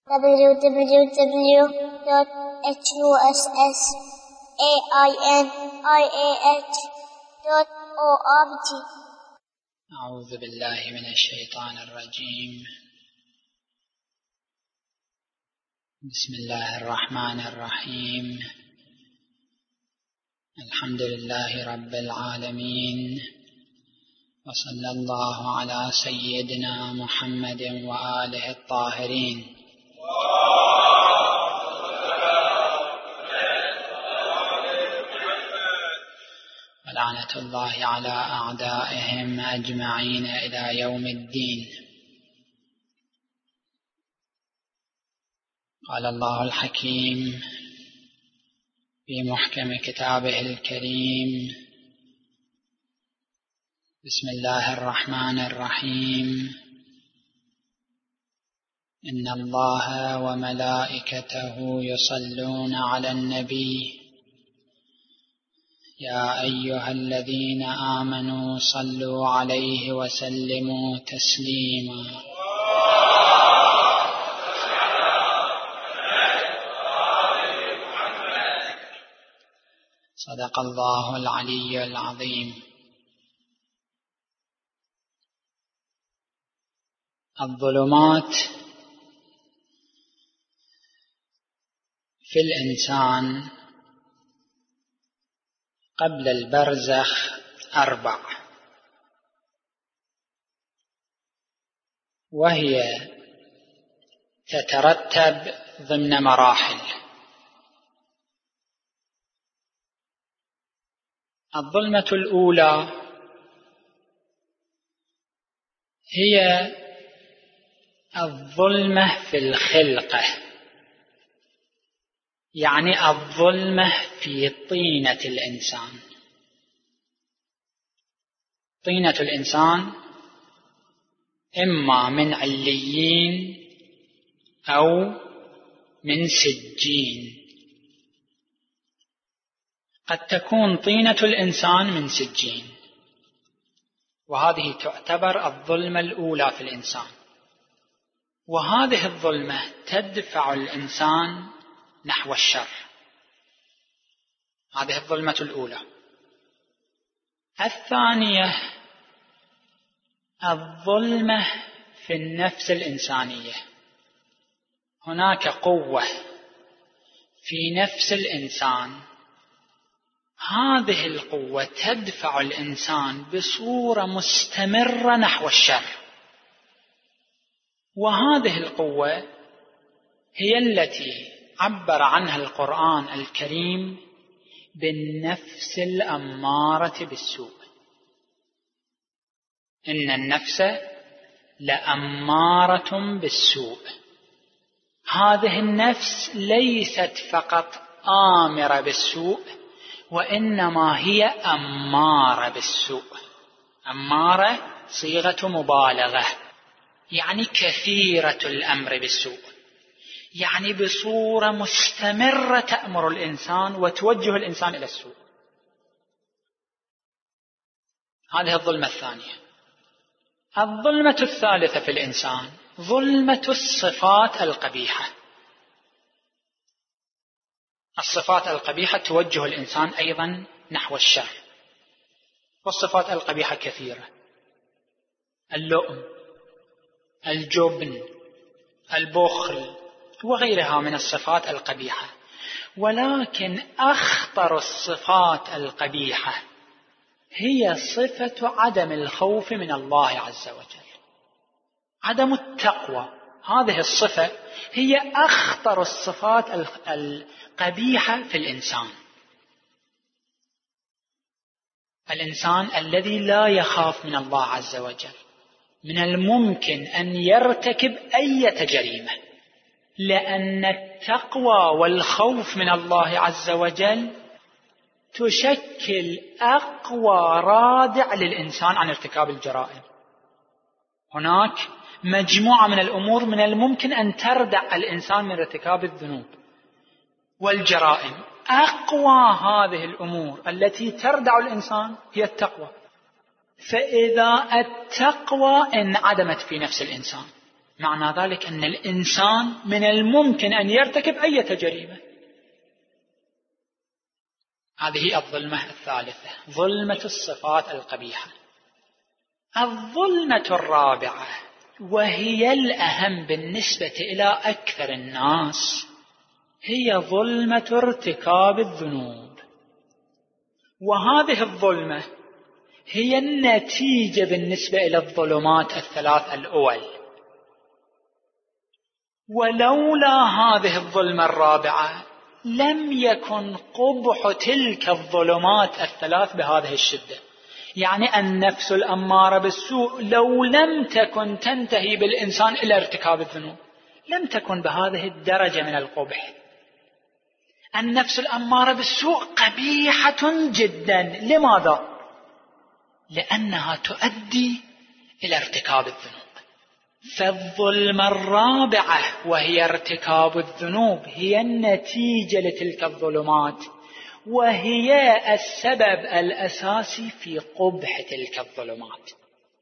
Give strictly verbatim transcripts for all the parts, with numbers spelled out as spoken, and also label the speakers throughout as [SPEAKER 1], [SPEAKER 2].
[SPEAKER 1] w w w dot huss ainih dot org.
[SPEAKER 2] أعوذ بالله من الشيطان الرجيم. بسم الله الرحمن الرحيم. الحمد لله رب العالمين، وصلى الله على سيدنا محمد وآله الطاهرين. ولعنة الله على أعدائهم أجمعين إلى يوم الدين. قال الله الحكيم في محكم كتابه الكريم: بسم الله الرحمن الرحيم. إن الله وملائكته يصلون على النبي يا أيها الذين آمنوا صلوا عليه وسلموا تسليما. صدق الله العلي العظيم. الظلمات في الإنسان قبل البرزخ أربع، وهي تترتب ضمن مراحل. الظلمة الأولى هي الظلمة في الخلقة، يعني الظلمة في طينة الإنسان. طينة الإنسان إما من عليين أو من سجين. قد تكون طينة الإنسان من سجين، وهذه تعتبر الظلمة الأولى في الإنسان، وهذه الظلمة تدفع الإنسان نحو الشر. هذه الظلمة الأولى. الثانية الظلمة في النفس الإنسانية. هناك قوة في نفس الإنسان، هذه القوة تدفع الإنسان بصورة مستمرة نحو الشر، وهذه القوة هي التي عبر عنها القرآن الكريم بالنفس الأمارة بالسوء. إن النفس لأمارة بالسوء. هذه النفس ليست فقط آمرة بالسوء، وإنما هي أمارة بالسوء. أمارة صيغة مبالغة، يعني كثيرة الأمر بالسوء، يعني بصورة مستمرة تأمر الإنسان وتوجه الإنسان إلى السوء. هذه الظلمة الثانية. الظلمة الثالثة في الإنسان ظلمة الصفات القبيحة. الصفات القبيحة توجه الإنسان أيضا نحو الشر، والصفات القبيحة كثيرة: اللؤم، الجبن، البخل، وغيرها من الصفات القبيحة. ولكن أخطر الصفات القبيحة هي صفة عدم الخوف من الله عز وجل، عدم التقوى. هذه الصفة هي أخطر الصفات القبيحة في الإنسان. الإنسان الذي لا يخاف من الله عز وجل من الممكن أن يرتكب أي جريمة، لأن التقوى والخوف من الله عز وجل تشكل أقوى رادع للإنسان عن ارتكاب الجرائم. هناك مجموعة من الأمور من الممكن أن تردع الإنسان من ارتكاب الذنوب والجرائم. أقوى هذه الأمور التي تردع الإنسان هي التقوى. فإذا التقوى انعدمت في نفس الإنسان معنى ذلك أن الإنسان من الممكن أن يرتكب أي جريمة. هذه الظلمة الثالثة، ظلمة الصفات القبيحة. الظلمة الرابعة وهي الأهم بالنسبة إلى أكثر الناس هي ظلمة ارتكاب الذنوب. وهذه الظلمة هي النتيجة بالنسبة إلى الظلمات الثلاث الأول. ولولا هذه الظلمة الرابعة لم يكن قبح تلك الظلمات الثلاث بهذه الشدة. يعني النفس الأمارة بالسوء لو لم تكن تنتهي بالإنسان إلى ارتكاب الذنوب لم تكن بهذه الدرجة من القبح. النفس الأمارة بالسوء قبيحة جدا. لماذا؟ لأنها تؤدي إلى ارتكاب الذنوب. فالظلمة الرابعة وهي ارتكاب الذنوب هي النتيجة لتلك الظلمات، وهي السبب الأساسي في قبح تلك الظلمات.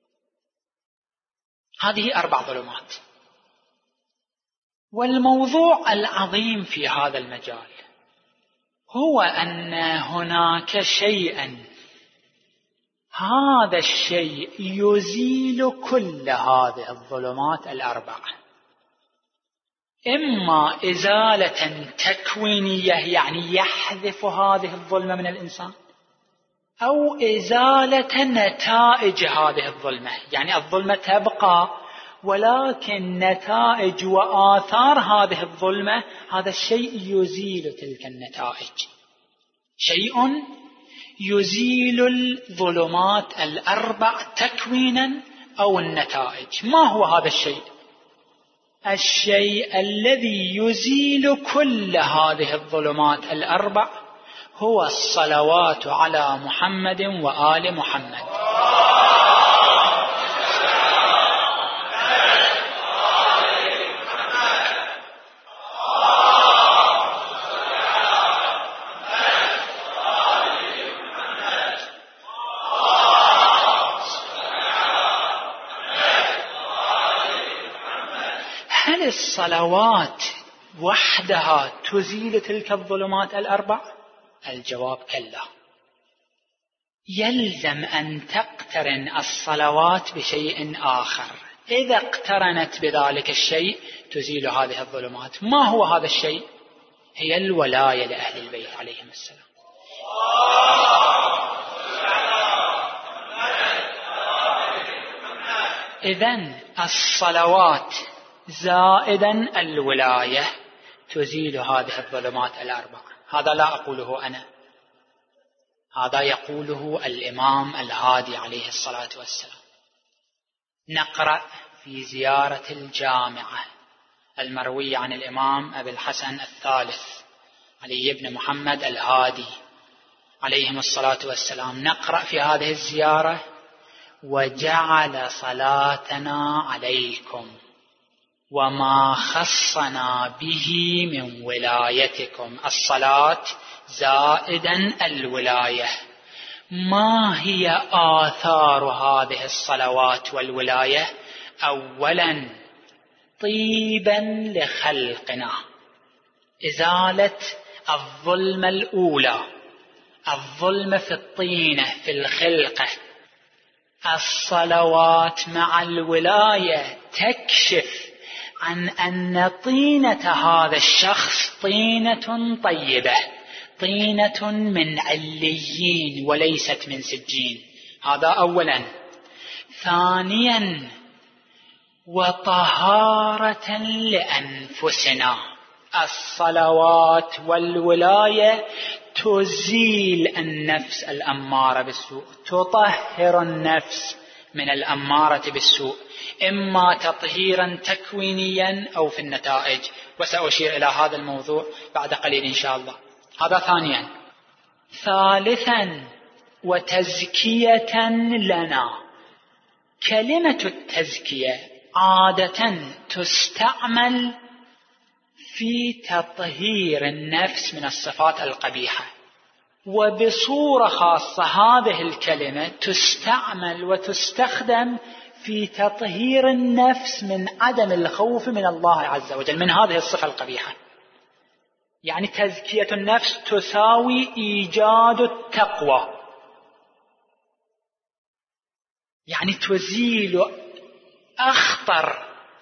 [SPEAKER 2] هذه أربع ظلمات. والموضوع العظيم في هذا المجال هو أن هناك شيئا، هذا الشيء يزيل كل هذه الظلمات الأربعة. إما إزالة تكوينية يعني يحذف هذه الظلمة من الإنسان، أو إزالة نتائج هذه الظلمة، يعني الظلمة تبقى ولكن نتائج وآثار هذه الظلمة هذا الشيء يزيل تلك النتائج. شيء يزيل الظلمات الأربع تكوينا أو النتائج. ما هو هذا الشيء؟ الشيء الذي يزيل كل هذه الظلمات الأربع هو الصلوات على محمد وآل محمد. هل الصلوات وحدها تزيل تلك الظلمات الأربع؟ الجواب كلا. يلزم أن تقترن الصلوات بشيء آخر. إذا اقترنت بذلك الشيء تزيل هذه الظلمات. ما هو هذا الشيء؟ هي الولاية لأهل البيت عليهم السلام. إذن الصلوات زائدا الولاية تزيل هذه الظلمات الأربعة. هذا لا أقوله أنا، هذا يقوله الإمام الهادي عليه الصلاة والسلام. نقرأ في زيارة الجامعة المروية عن الإمام أبي الحسن الثالث علي بن محمد الهادي عليهم الصلاة والسلام، نقرأ في هذه الزيارة: وجعل صلاتنا عليكم وما خصنا به من ولايتكم. الصلاة زائدا الولاية. ما هي آثار هذه الصلوات والولاية؟ أولا طيبا لخلقنا، إزالة الظلمة الأولى، الظلمة في الطينة في الخلقة. الصلوات مع الولاية تكشف عن أن طينة هذا الشخص طينة طيبة، طينة من عليين وليست من سجين. هذا أولا. ثانيا وطهارة لأنفسنا. الصلوات والولاية تزيل النفس الأمارة بالسوء، تطهر النفس من الأمارة بالسوء، إما تطهيرا تكوينيا أو في النتائج، وسأشير إلى هذا الموضوع بعد قليل إن شاء الله. هذا ثانيا. ثالثا وتزكية لنا. كلمة التزكية عادة تستعمل في تطهير النفس من الصفات القبيحة، وبصورة خاصة هذه الكلمة تستعمل وتستخدم في تطهير النفس من عدم الخوف من الله عز وجل، من هذه الصفة القبيحة. يعني تزكية النفس تساوي إيجاد التقوى، يعني تزيل أخطر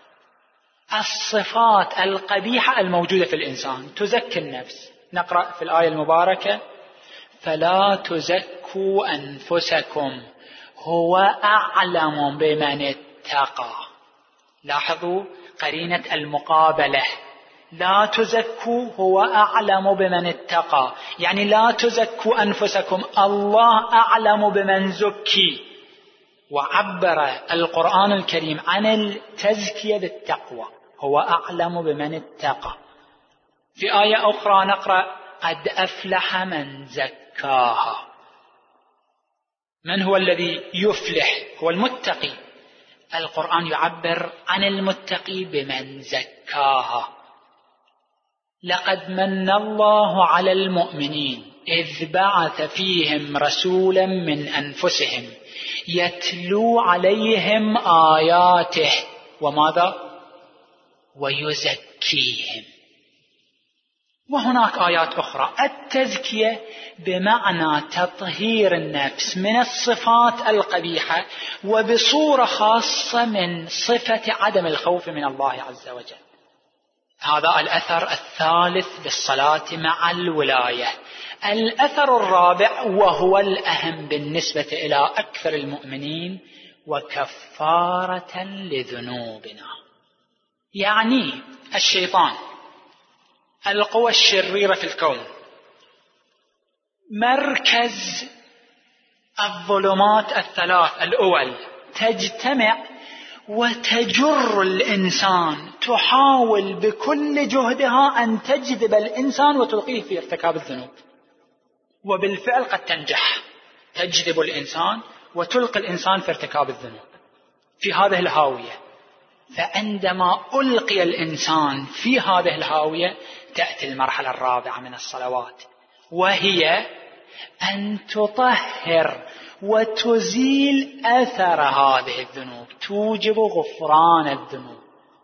[SPEAKER 2] الصفات القبيحة الموجودة في الإنسان، تزكي النفس. نقرأ في الآية المباركة: فلا تزكوا أنفسكم هو أعلم بمن اتقى. لاحظوا قرينة المقابلة، لا تزكوا هو أعلم بمن اتقى، يعني لا تزكوا أنفسكم، الله أعلم بمن زكي. وعبر القرآن الكريم عن التزكية بالتقوى، هو أعلم بمن اتقى. في آية أخرى نقرأ: قد أفلح من زكاها. من هو الذي يفلح؟ هو المتقي. القرآن يعبر عن المتقي بمن زكاها. لقد من الله على المؤمنين إذ بعث فيهم رسولا من أنفسهم يتلو عليهم آياته وماذا؟ ويزكيهم. وهناك آيات أخرى. التزكية بمعنى تطهير النفس من الصفات القبيحة، وبصورة خاصة من صفة عدم الخوف من الله عز وجل. هذا الأثر الثالث بالصلاة مع الولاية. الأثر الرابع وهو الأهم بالنسبة إلى أكثر المؤمنين: وكفارة لذنوبنا. يعني الشيطان، القوى الشريرة في الكون، مركز الظلمات الثلاث الأول، تجتمع وتجر الإنسان، تحاول بكل جهدها أن تجذب الإنسان وتلقيه في ارتكاب الذنوب. وبالفعل قد تنجح، تجذب الإنسان وتلقي الإنسان في ارتكاب الذنوب في هذه الهاوية. فعندما ألقي الإنسان في هذه الهاوية تأتي المرحلة الرابعة من الصلوات، وهي أن تطهر وتزيل أثر هذه الذنوب، توجب غفران الذنوب.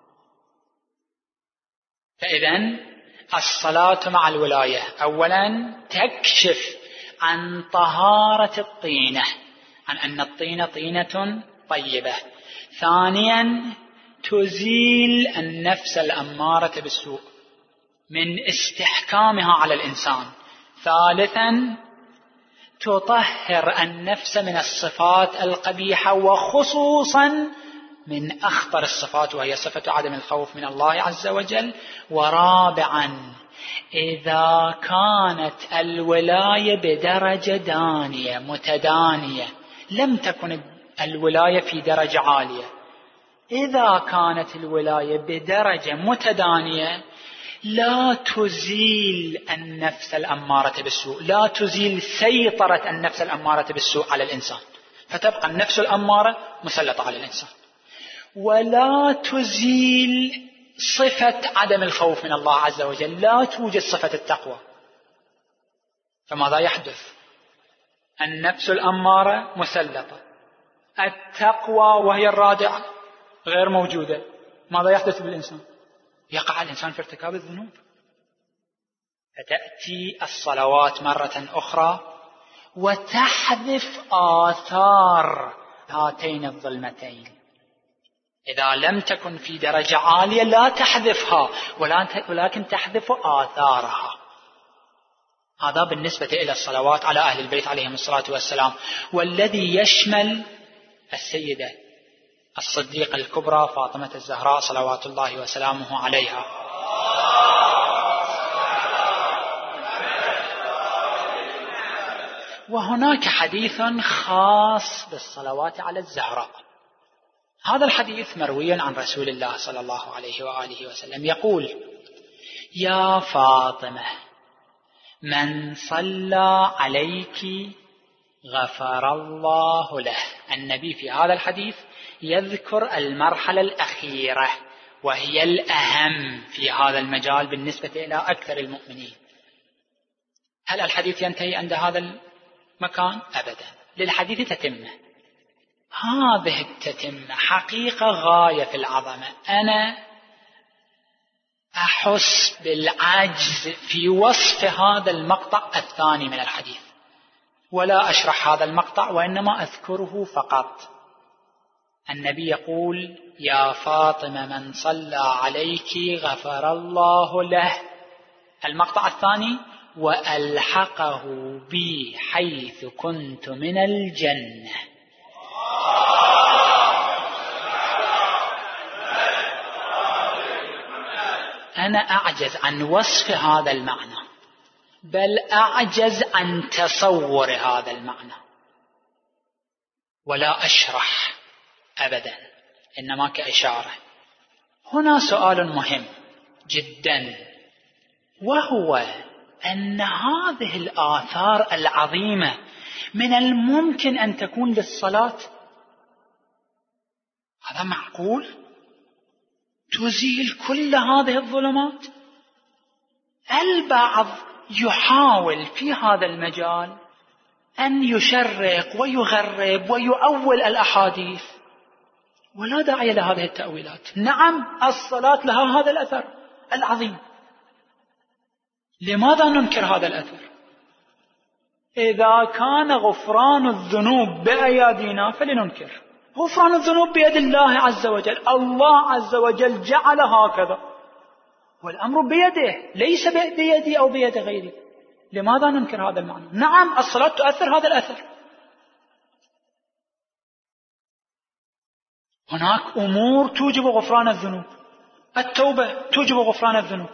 [SPEAKER 2] فإذن الصلاة مع الولاية أولا تكشف عن طهارة الطينة، عن أن الطينة طينة طيبة. ثانيا تزيل النفس الأمارة بالسوء من استحكامها على الإنسان. ثالثا تطهر النفس من الصفات القبيحة، وخصوصا من أخطر الصفات وهي صفة عدم الخوف من الله عز وجل. ورابعا إذا كانت الولاية بدرجة دانية متدانية، لم تكن الولاية في درجة عالية، إذا كانت الولاية بدرجة متدانية لا تزيل النفس الأمارة بالسوء، لا تزيل سيطرة النفس الأمارة بالسوء على الإنسان، فتبقى النفس الأمارة مسلطة على الإنسان. ولا تزيل صفة عدم الخوف من الله عز وجل، لا توجد صفة التقوى. فماذا يحدث؟ النفس الأمارة مسلطة، التقوى وهي الرادعة غير موجودة. ماذا يحدث بالإنسان؟ يقع الإنسان في ارتكاب الذنوب. فتأتي الصلوات مرة أخرى وتحذف آثار هاتين الظلمتين. إذا لم تكن في درجة عالية لا تحذفها، ولكن تحذف آثارها. هذا بالنسبة إلى الصلوات على أهل البيت عليهم الصلاة والسلام، والذي يشمل السيدة الصديقة الكبرى فاطمة الزهراء صلوات الله وسلامه عليها. وهناك حديث خاص بالصلوات على الزهراء. هذا الحديث مروي عن رسول الله صلى الله عليه وآله وسلم يقول: يا فاطمة من صلى عليك غفر الله له. النبي في هذا الحديث يذكر المرحلة الأخيرة وهي الأهم في هذا المجال بالنسبة إلى أكثر المؤمنين. هل الحديث ينتهي عند هذا المكان؟ أبدا، للحديث تتمه. هذه التتمة حقيقة غاية في العظمة. أنا أحس بالعجز في وصف هذا المقطع الثاني من الحديث، ولا أشرح هذا المقطع وإنما أذكره فقط. النبي يقول: يا فاطمة من صلى عليك غفر الله له. المقطع الثاني: وألحقه بي حيث كنت من الجنة. أنا أعجز عن وصف هذا المعنى، بل أعجز عن تصور هذا المعنى، ولا أشرح أبدا، إنما كإشارة. هنا سؤال مهم جدا، وهو أن هذه الآثار العظيمة من الممكن أن تكون للصلاة؟ هذا معقول؟ تزيل كل هذه الظلمات؟ البعض يحاول في هذا المجال أن يشرق ويغرب ويؤول الأحاديث، ولا داعي لهذه التأويلات. نعم، الصلاة لها هذا الأثر العظيم. لماذا ننكر هذا الأثر؟ إذا كان غفران الذنوب بأيادينا فلننكر. غفران الذنوب بيد الله عز وجل، الله عز وجل جعل هكذا، والأمر بيده ليس بيدي أو بيد غيري. لماذا ننكر هذا المعنى؟ نعم، الصلاة تؤثر هذا الأثر. هناك أمور توجب غفران الذنوب. التوبة توجب غفران الذنوب،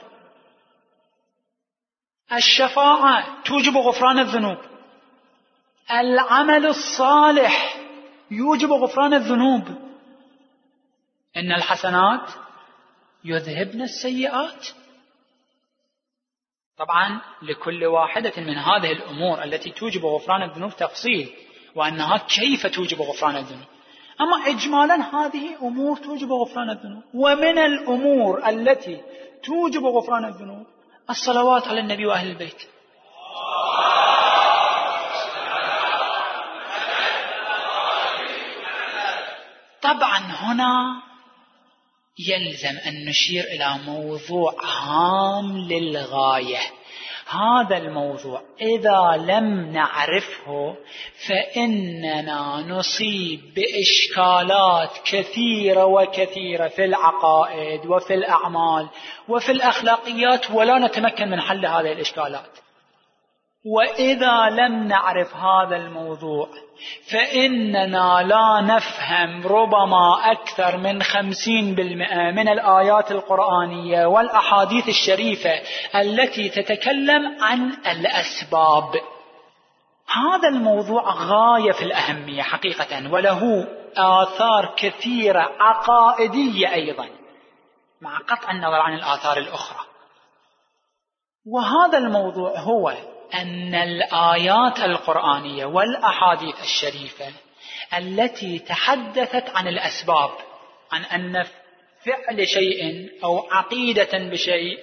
[SPEAKER 2] الشفاعة توجب غفران الذنوب، العمل الصالح يوجب غفران الذنوب. إن الحسنات يذهبن السيئات. طبعا لكل واحدة من هذه الأمور التي توجب غفران الذنوب تفصيل، وأنها كيف توجب غفران الذنوب. أما إجمالا هذه أمور توجب غفران الذنوب. ومن الأمور التي توجب غفران الذنوب الصلوات على النبي وأهل البيت. طبعا هنا يلزم أن نشير إلى موضوع هام للغاية. هذا الموضوع إذا لم نعرفه فإننا نصيب بإشكالات كثيرة وكثيرة في العقائد وفي الأعمال وفي الأخلاقيات، ولا نتمكن من حل هذه الإشكالات. وإذا لم نعرف هذا الموضوع فإننا لا نفهم ربما أكثر من خمسين بالمئة من الآيات القرآنية والأحاديث الشريفة التي تتكلم عن الأسباب. هذا الموضوع غاية في الأهمية حقيقة، وله آثار كثيرة عقائدية أيضا، مع قطع النظر عن الآثار الأخرى. وهذا الموضوع هو أن الآيات القرآنية والأحاديث الشريفة التي تحدثت عن الأسباب، عن أن فعل شيء أو عقيدة بشيء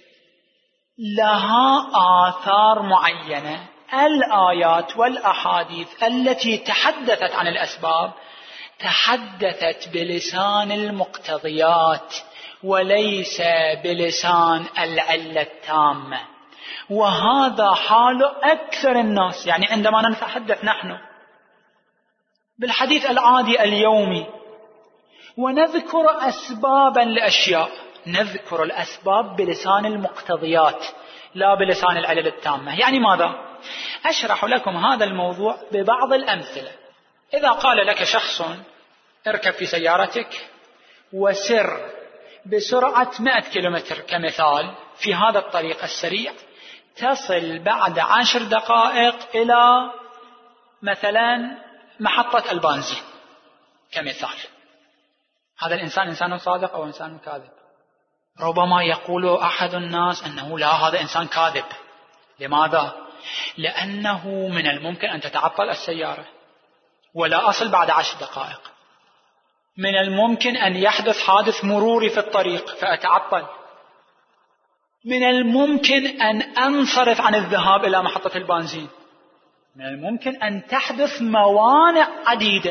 [SPEAKER 2] لها آثار معينة، الآيات والأحاديث التي تحدثت عن الأسباب تحدثت بلسان المقتضيات وليس بلسان العلة التامة. وهذا حال أكثر الناس. يعني عندما نتحدث نحن بالحديث العادي اليومي ونذكر أسبابا لأشياء، نذكر الأسباب بلسان المقتضيات لا بلسان العلل التامة. يعني ماذا؟ أشرح لكم هذا الموضوع ببعض الأمثلة. إذا قال لك شخص اركب في سيارتك وسر بسرعة مئة كيلومتر كمثال في هذا الطريق السريع، تصل بعد عشر دقائق إلى مثلا محطة البنزين كمثال. هذا الإنسان إنسان صادق أو إنسان كاذب؟ ربما يقول أحد الناس أنه لا، هذا إنسان كاذب. لماذا؟ لأنه من الممكن أن تتعطل السيارة ولا أصل بعد عشر دقائق. من الممكن أن يحدث حادث مروري في الطريق فأتعطل. من الممكن أن أنصرف عن الذهاب إلى محطة البنزين. من الممكن أن تحدث موانع عديدة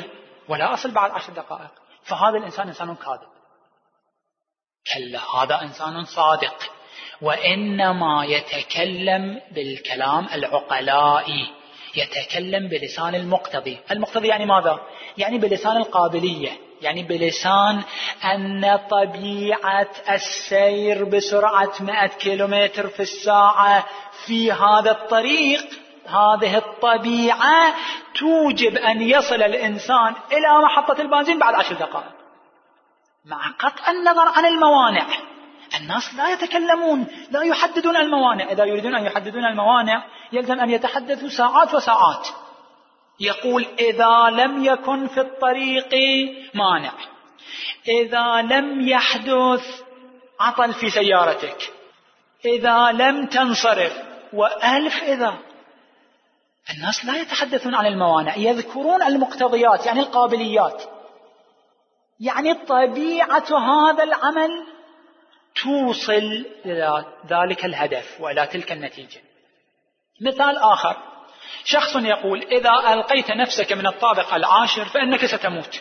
[SPEAKER 2] ولا أصل بعد عشر دقائق، فهذا الإنسان إنسان كاذب. كلا، هذا إنسان صادق، وإنما يتكلم بالكلام العقلائي، يتكلم بلسان المقتضي. المقتضي يعني ماذا؟ يعني بلسان القابلية، يعني بلسان أن طبيعة السير بسرعة مئة كيلومتر في الساعة في هذا الطريق، هذه الطبيعة توجب أن يصل الإنسان إلى محطة البنزين بعد عشر دقائق، مع قطع النظر عن الموانع. الناس لا يتكلمون، لا يحددون الموانع. إذا يريدون أن يحددون الموانع يلزم أن يتحدثوا ساعات وساعات. يقول إذا لم يكن في الطريق مانع، إذا لم يحدث عطل في سيارتك، إذا لم تنصرف، وألف إذا. الناس لا يتحدثون عن الموانع، يذكرون المقتضيات، يعني القابليات، يعني طبيعة هذا العمل توصل إلى ذلك الهدف وإلى تلك النتيجة. مثال آخر، شخص يقول إذا ألقيت نفسك من الطابق العاشر فإنك ستموت.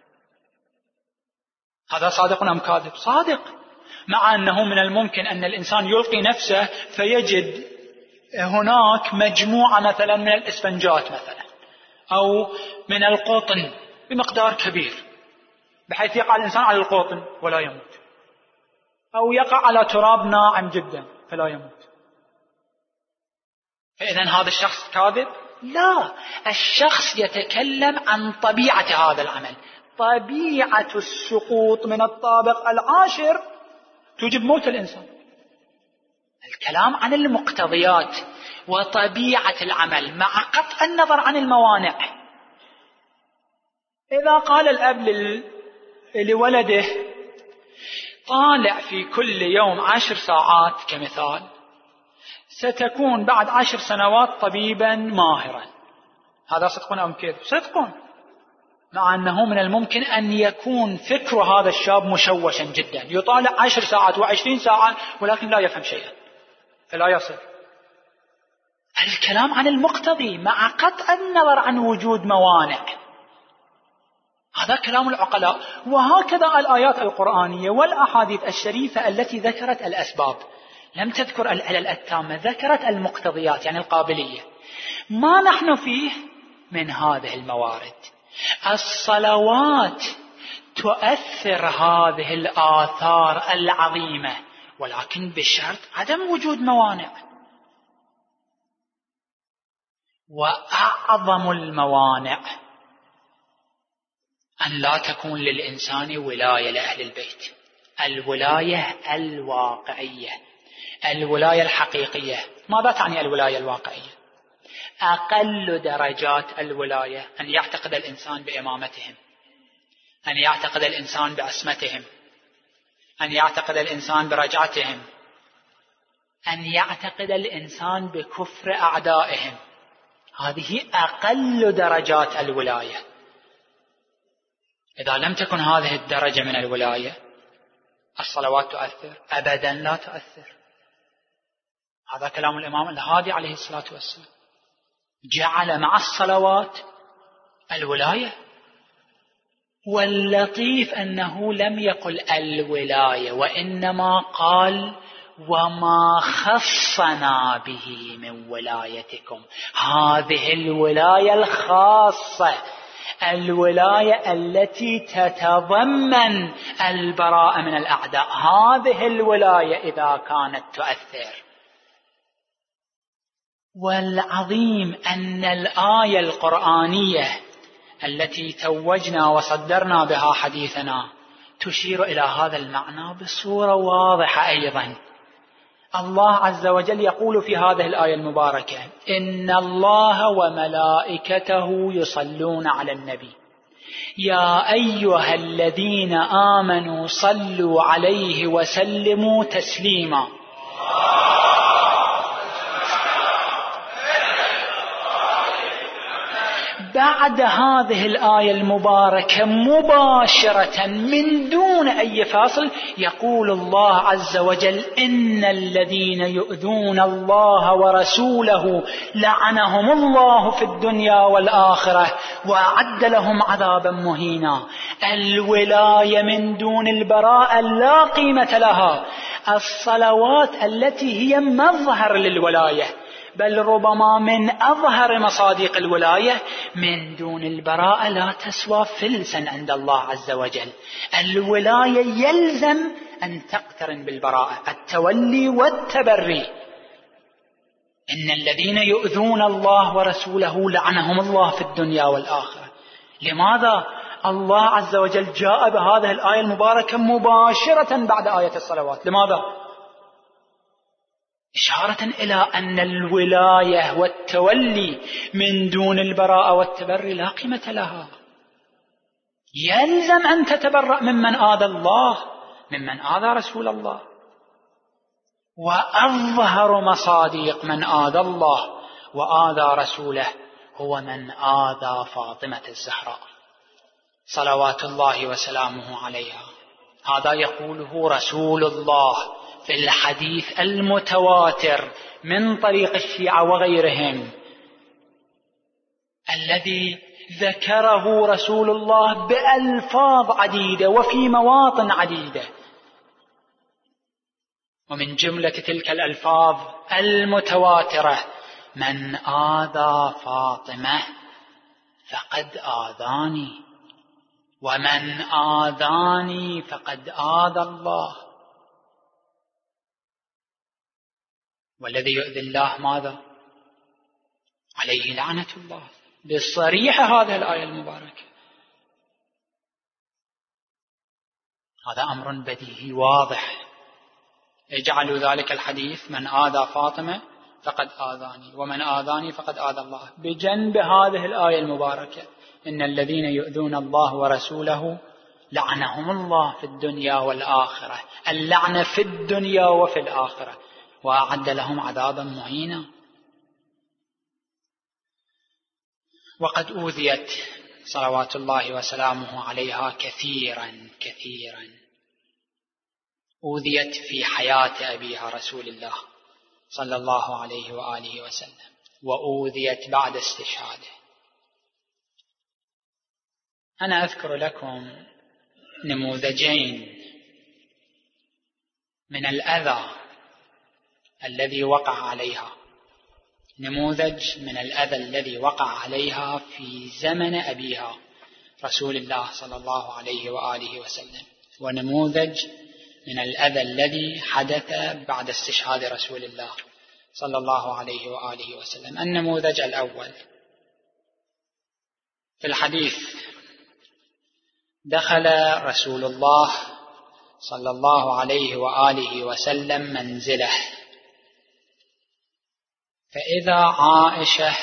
[SPEAKER 2] هذا صادق أم كاذب؟ صادق، مع أنه من الممكن أن الإنسان يلقي نفسه فيجد هناك مجموعة مثلا من الإسفنجات مثلا أو من القطن بمقدار كبير، بحيث يقع الإنسان على القطن ولا يموت، أو يقع على تراب ناعم جدا فلا يموت. فإذن هذا الشخص كاذب؟ لا، الشخص يتكلم عن طبيعة هذا العمل. طبيعة السقوط من الطابق العاشر توجب موت الإنسان. الكلام عن المقتضيات وطبيعة العمل مع قطع النظر عن الموانع. إذا قال الأب لولده طالع في كل يوم عشر ساعات كمثال، ستكون بعد عشر سنوات طبيبا ماهرا، هذا صدق أم كذب؟ صدق، مع أنه من الممكن أن يكون فكر هذا الشاب مشوشا جدا، يطالع عشر ساعات وعشرين ساعة ولكن لا يفهم شيئا فلا يصل. الكلام عن المقتضي مع قطع النظر عن وجود موانع، هذا كلام العقلاء. وهكذا الآيات القرآنية والأحاديث الشريفة التي ذكرت الأسباب لم تذكر العلل التامة، ذكرت المقتضيات يعني القابلية. ما نحن فيه من هذه الموارد. الصلوات تؤثر هذه الآثار العظيمة، ولكن بشرط عدم وجود موانع. وأعظم الموانع أن لا تكون للإنسان ولاية لأهل البيت، الولاية الواقعية، الولاية الحقيقية. ماذا تعني الولاية الواقعية؟ أقل درجات الولاية أن يعتقد الإنسان بإمامتهم، أن يعتقد الإنسان بعصمتهم، أن يعتقد الإنسان برجعتهم، أن يعتقد الإنسان بكفر أعدائهم. هذه أقل درجات الولاية. إذا لم تكن هذه الدرجة من الولاية، الصلوات تؤثر؟ أبدا لا تؤثر. هذا كلام الإمام الهادي عليه الصلاة والسلام، جعل مع الصلوات الولاية. واللطيف أنه لم يقل الولاية، وإنما قال وما خصنا به من ولايتكم. هذه الولاية الخاصة، الولاية التي تتضمن البراءة من الأعداء، هذه الولاية إذا كانت تؤثر. والعظيم أن الآية القرآنية التي توجنا وصدرنا بها حديثنا تشير إلى هذا المعنى بصورة واضحة أيضا. الله عز وجل يقول في هذه الآية المباركة: إن الله وملائكته يصلون على النبي يا أيها الذين آمنوا صلوا عليه وسلموا تسليما. بعد هذه الآية المباركة مباشرة من دون أي فاصل يقول الله عز وجل إن الذين يؤذون الله ورسوله لعنهم الله في الدنيا والآخرة وأعد لهم عذابا مهينا. الولاية من دون البراءة لا قيمة لها. الصلوات التي هي مظهر للولاية بل ربما من أظهر مصادق الولاية من دون البراءة لا تسوى فلسا عند الله عز وجل. الولاية يلزم أن تقترن بالبراءة، التولي والتبري. إن الذين يؤذون الله ورسوله لعنهم الله في الدنيا والآخرة. لماذا الله عز وجل جاء بهذه الآية المباركة مباشرة بعد آية الصلوات؟ لماذا؟ إشارة إلى أن الولاية والتولي من دون البراءة والتبري لا قيمة لها. يلزم أن تتبرأ ممن آذى الله، ممن آذى رسول الله. وأظهر مصادق من آذى الله وآذى رسوله هو من آذى فاطمة الزهراء صلوات الله وسلامه عليها. هذا يقوله رسول الله في الحديث المتواتر من طريق الشيعة وغيرهم، الذي ذكره رسول الله بألفاظ عديدة وفي مواطن عديدة. ومن جملة تلك الألفاظ المتواترة: من آذى فاطمة فقد آذاني، ومن آذاني فقد آذى الله. والذي يؤذي الله ماذا؟ عليه لعنة الله، بصريح هذه الآية المباركة. هذا أمر بديهي واضح. اجعلوا ذلك الحديث: من آذى فاطمة فقد آذاني، ومن آذاني فقد آذى الله، بجنب هذه الآية المباركة: إن الذين يؤذون الله ورسوله لعنهم الله في الدنيا والآخرة. اللعنة في الدنيا وفي الآخرة، وأعد لهم عذابا مهينا. وقد أوذيت صلوات الله وسلامه عليها كثيرا كثيرا. أوذيت في حياة أبيها رسول الله صلى الله عليه وآله وسلم، وأوذيت بعد استشهاده. أنا أذكر لكم نموذجين من الأذى الذي وقع عليها. نموذج من الأذى الذي وقع عليها في زمن أبيها رسول الله صلى الله عليه وآله وسلم، ونموذج من الأذى الذي حدث بعد استشهاد رسول الله صلى الله عليه وآله وسلم. النموذج الأول: في الحديث: دخل رسول الله صلى الله عليه وآله وسلم منزله، فإذا عائشة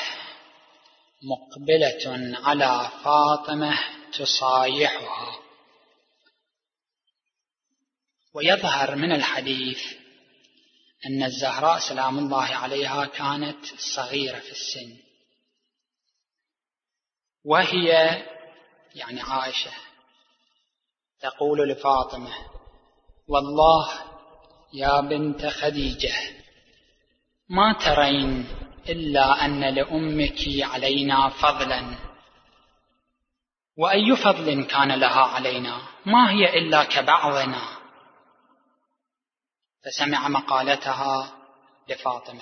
[SPEAKER 2] مقبلة على فاطمة تصايحها. ويظهر من الحديث أن الزهراء سلام الله عليها كانت صغيرة في السن، وهي يعني عائشة تقول لفاطمة: والله يا بنت خديجة ما ترين إلا أن لأمك علينا فضلا، وأي فضل كان لها علينا؟ ما هي إلا كبعضنا. فسمع مقالتها لفاطمة،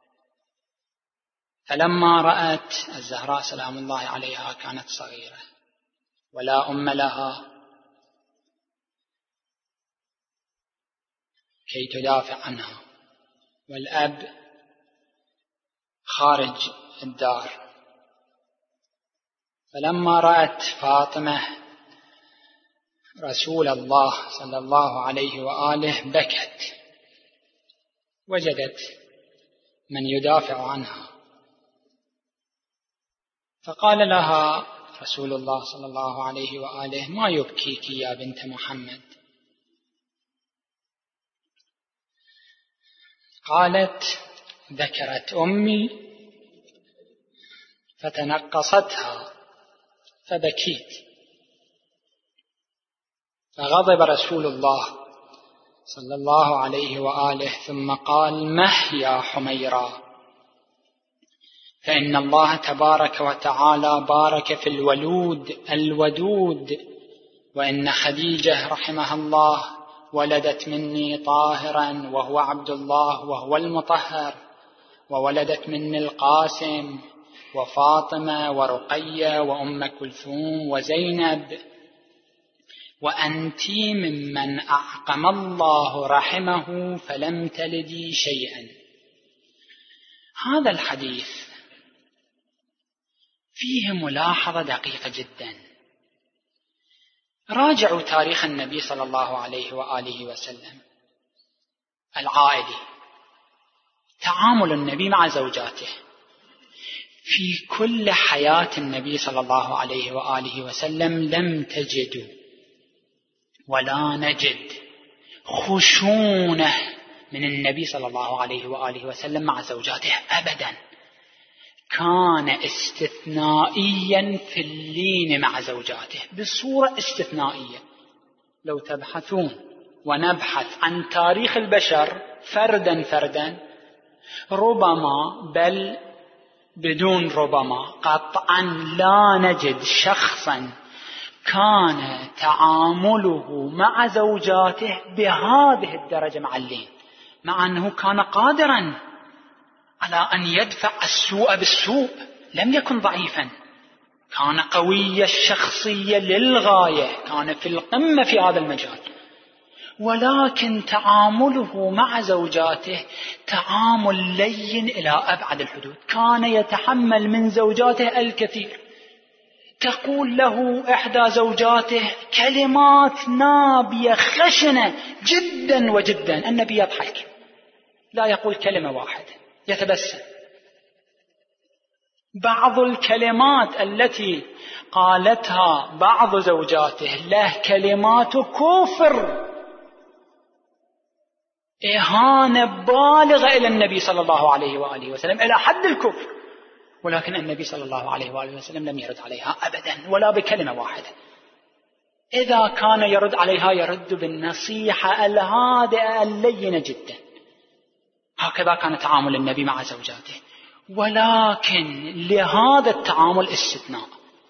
[SPEAKER 2] فلما رأت الزهراء سلام الله عليها كانت صغيرة ولا أم لها كي تدافع عنها، والأب خارج الدار. فلما رأت فاطمة رسول الله صلى الله عليه وآله بكت، وجدت من يدافع عنها، فقال لها رسول الله صلى الله عليه وآله: ما يبكيك يا بنت محمد؟ قالت: ذكرت أمي فتنقصتها فبكيت. فغضب رسول الله صلى الله عليه وآله ثم قال: مه يا حميرة، فإن الله تبارك وتعالى بارك في الولود الودود، وإن خديجة رحمها الله ولدت مني طاهرا وهو عبد الله وهو المطهر، وولدت مني القاسم وفاطمة ورقية وأم كلثوم وزينب، وأنت ممن أعقم الله رحمه فلم تلدي شيئا. هذا الحديث فيه ملاحظة دقيقة جدا. راجعوا تاريخ النبي صلى الله عليه وآله وسلم العائلي، تعامل النبي مع زوجاته. في كل حياة النبي صلى الله عليه وآله وسلم لم تجدوا ولا نجد خشونة من النبي صلى الله عليه وآله وسلم مع زوجاته أبدا. كان استثنائيا في اللين مع زوجاته بصورة استثنائية. لو تبحثون ونبحث عن تاريخ البشر فردا فردا، ربما بل بدون ربما قطعا لا نجد شخصا كان تعامله مع زوجاته بهذه الدرجة مع اللين، مع أنه كان قادرا على أن يدفع السوء بالسوء، لم يكن ضعيفا، كان قوي الشخصية للغاية، كان في القمة في هذا المجال. ولكن تعامله مع زوجاته تعامل لين إلى أبعد الحدود. كان يتحمل من زوجاته الكثير. تقول له إحدى زوجاته كلمات نابية خشنة جدا وجدا، النبي يضحك، لا يقول كلمة واحدة، يتبسم. بعض الكلمات التي قالتها بعض زوجاته له كلمات كفر، إهانة بالغة إلى النبي صلى الله عليه وآله وسلم إلى حد الكفر، ولكن النبي صلى الله عليه وآله وسلم لم يرد عليها أبدا ولا بكلمة واحدة. إذا كان يرد عليها يرد بالنصيحة الهادئة اللينة جدا. هكذا كان تعامل النبي مع زوجاته. ولكن لهذا التعامل استثناء.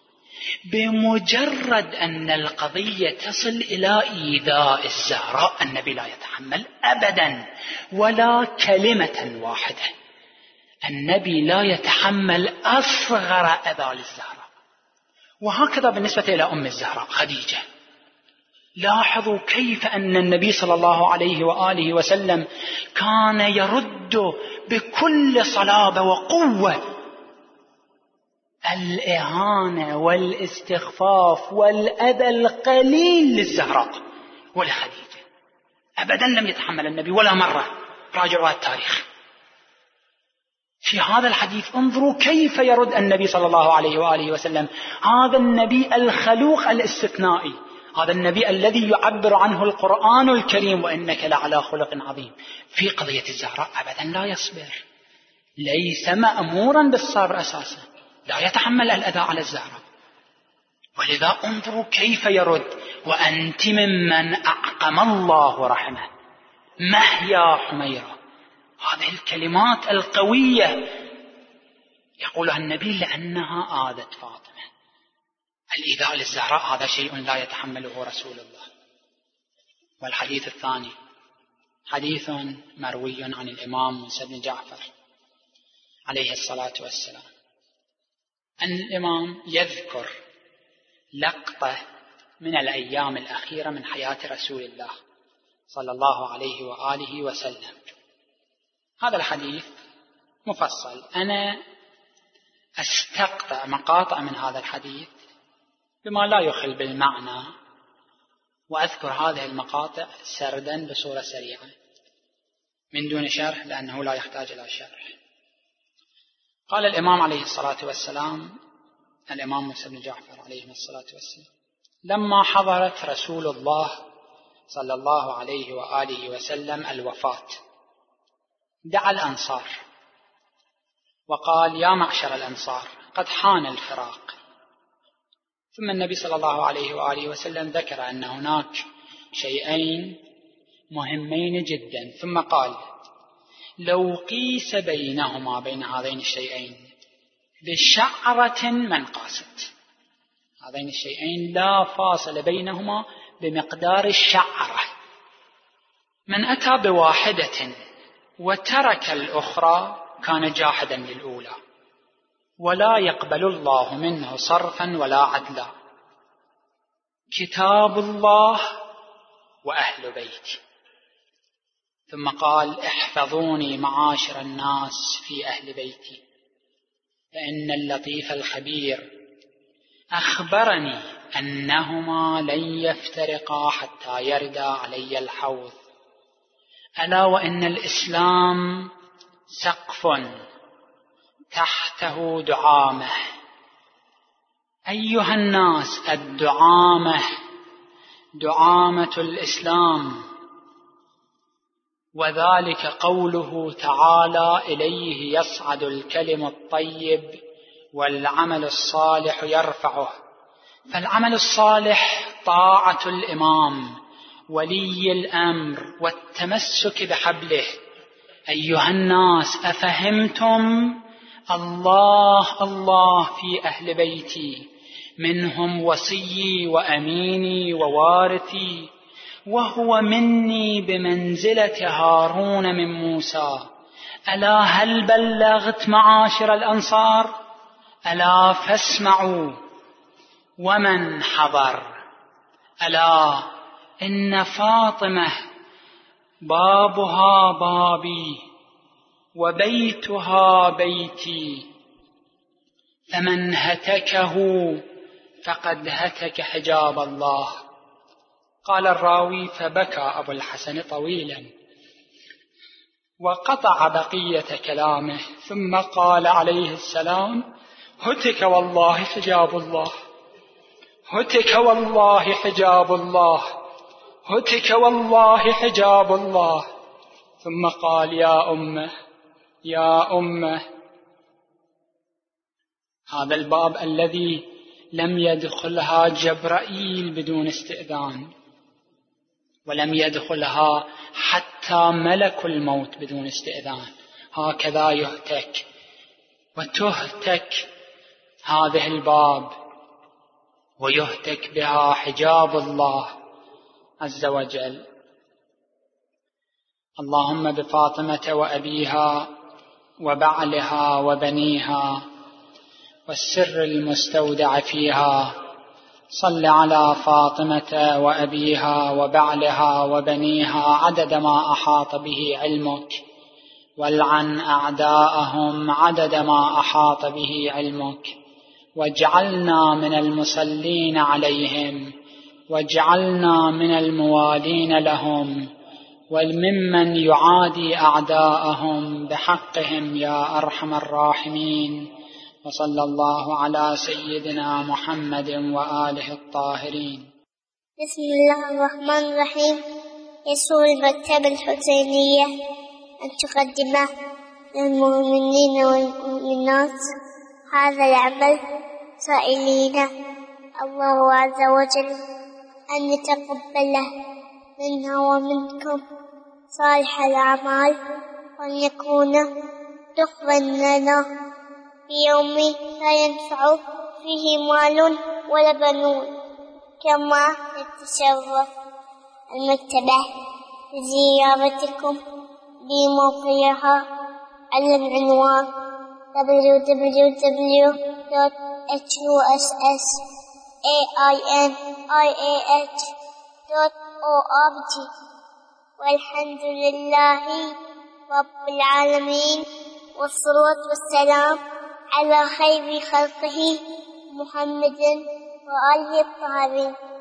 [SPEAKER 2] بمجرد أن القضية تصل إلى إيذاء الزهراء النبي لا يتحمل أبدا ولا كلمة واحدة. النبي لا يتحمل أصغر أذى للزهراء. وهكذا بالنسبة إلى أم الزهراء خديجة. لاحظوا كيف أن النبي صلى الله عليه وآله وسلم كان يرد بكل صلابة وقوة الإهانة والاستخفاف والأذى القليل للزهراء ولخديجة. أبدا لم يتحمل النبي ولا مرة. راجعوا التاريخ. في هذا الحديث انظروا كيف يرد النبي صلى الله عليه وآله وسلم، هذا النبي الخلوق الاستثنائي، هذا النبي الذي يعبر عنه القرآن الكريم وإنك لعلى خلق عظيم. في قضية الزهراء أبدا لا يصبر، ليس مأمورا بالصبر أساسا، لا يتحمل الأذى على الزهراء. ولذا انظروا كيف يرد: وأنت ممن أعقم الله رحمه، مه يا حميرة. هذه الكلمات القوية يقولها النبي لأنها آذت فاطمة. الإيذاء للزهراء هذا شيء لا يتحمله رسول الله. والحديث الثاني حديث مروي عن الإمام موسى بن جعفر عليه الصلاة والسلام، أن الإمام يذكر لقطة من الأيام الأخيرة من حياة رسول الله صلى الله عليه وآله وسلم. هذا الحديث مفصل، أنا أستقطع مقاطع من هذا الحديث بما لا يخل بالمعنى، وأذكر هذه المقاطع سردا بصورة سريعة من دون شرح لأنه لا يحتاج إلى شرح. قال الإمام عليه الصلاة والسلام، الإمام موسى بن جعفر عليه الصلاة والسلام: لما حضرت رسول الله صلى الله عليه وآله وسلم الوفاة دعا الأنصار وقال: يا معشر الأنصار، قد حان الفراق، ثم النبي صلى الله عليه وآله وسلم ذكر أن هناك شيئين مهمين جدا، ثم قال: لو قيس بينهما بين هذين الشيئين بشعرة منقاست، هذين الشيئين لا فاصل بينهما بمقدار الشعرة، من أتى بواحدة وترك الأخرى كان جاحدا للأولى، ولا يقبل الله منه صرفا ولا عدلا. كتاب الله وأهل بيتي. ثم قال: احفظوني معاشر الناس في أهل بيتي، فإن اللطيف الخبير أخبرني أنهما لن يفترقا حتى يرد علي الحوض. ألا وإن الإسلام سقف تحته دعامة. أيها الناس، الدعامة دعامة الإسلام، وذلك قوله تعالى: إليه يصعد الكلم الطيب والعمل الصالح يرفعه. فالعمل الصالح طاعة الإمام ولي الأمر والتمسك بحبله. أيها الناس، أفهمتم؟ الله الله في أهل بيتي، منهم وصيي وأميني ووارثي، وهو مني بمنزلة هارون من موسى. ألا هل بلغت معاشر الأنصار؟ ألا فاسمعوا ومن حضر. ألا إن فاطمة بابها بابي وبيتها بيتي، فمن هتكه فقد هتك حجاب الله. قال الراوي: فبكى أبو الحسن طويلا وقطع بقية كلامه، ثم قال عليه السلام: هتك والله حجاب الله، هتك والله حجاب الله، هتك والله حجاب الله. ثم قال: يا أمه يا أمه. هذا الباب الذي لم يدخلها جبرائيل بدون استئذان، ولم يدخلها حتى ملك الموت بدون استئذان. هكذا يهتك وتهتك هذه الباب، ويهتك بها حجاب الله عز وجل. اللهم بفاطمة وأبيها وبعلها وبنيها والسر المستودع فيها، صل على فاطمة وأبيها وبعلها وبنيها عدد ما أحاط به علمك، والعن أعداءهم عدد ما أحاط به علمك، واجعلنا من المصلين عليهم، واجعلنا من الموالين لهم، وممن يعادي أعداءهم بحقهم يا أرحم الراحمين. وصلى الله على سيدنا محمد وآله الطاهرين.
[SPEAKER 1] بسم الله الرحمن الرحيم. يسر المكتبة الحسينية أن تقدم للمؤمنين والمؤمنات هذا العمل، سائلين الله عز وجل أن يتقبله منا ومنكم صالح الأعمال، وأن يكون دخلا لنا في يوم لا ينفع فيه مال ولا بنون. كما نتشرف المكتبة بزيارتكم بموقعها على العنوان دبليو دبليو دبليو دوت إتش يو إس إس إيه آي إن آي إيه إتش دوت أو آر جي. والحمد لله رب العالمين، والصلاة والسلام على خير خلقه محمد وآله الطاهرين.